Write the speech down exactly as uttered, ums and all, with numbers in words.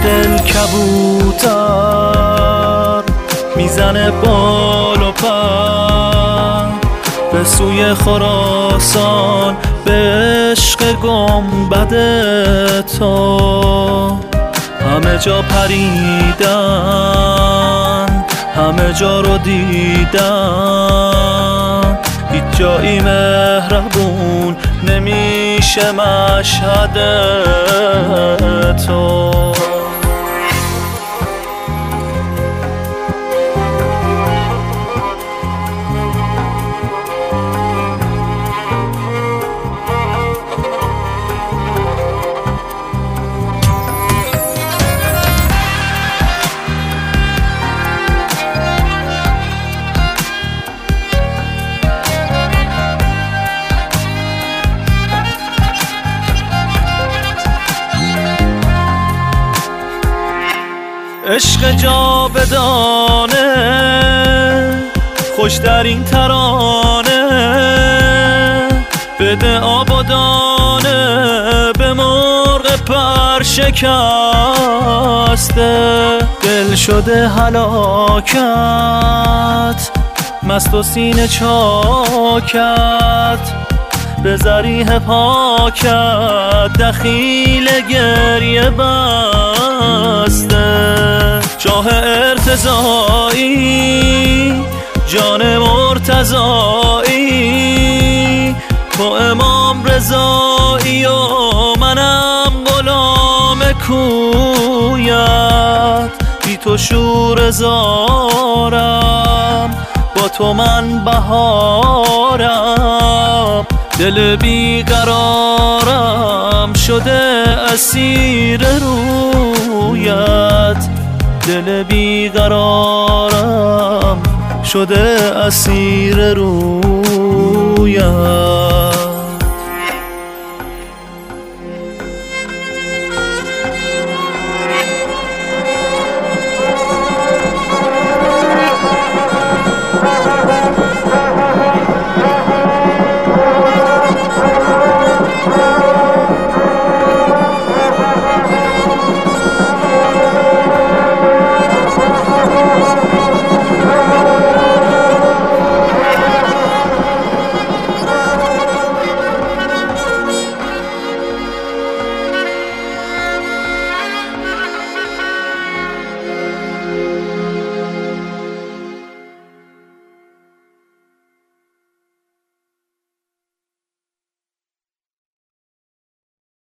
دل کبوتر میزنه بال و پر به سوی خراسان، به عشق گنبد تو. همه جا پریدن، همه جا رو دیدم، هیچ جایی مهربون نمیشه مشهد تو. عشق جاودانه خوش در این ترانه، بده آب و دانه به مرغ پرشکسته. دل شده هلاکت، مست و سینه چاکت، به ذریح پاکت دخیل گریه بسته. جاه ارتضایی، جان مرتضایی، تو امام رضایی و منم غلام کویت. بی تو شور زارم، با تو من بهارم. دل بیقرارم شده اسیر رویت، دل بیقرارم شده اسیر رویت.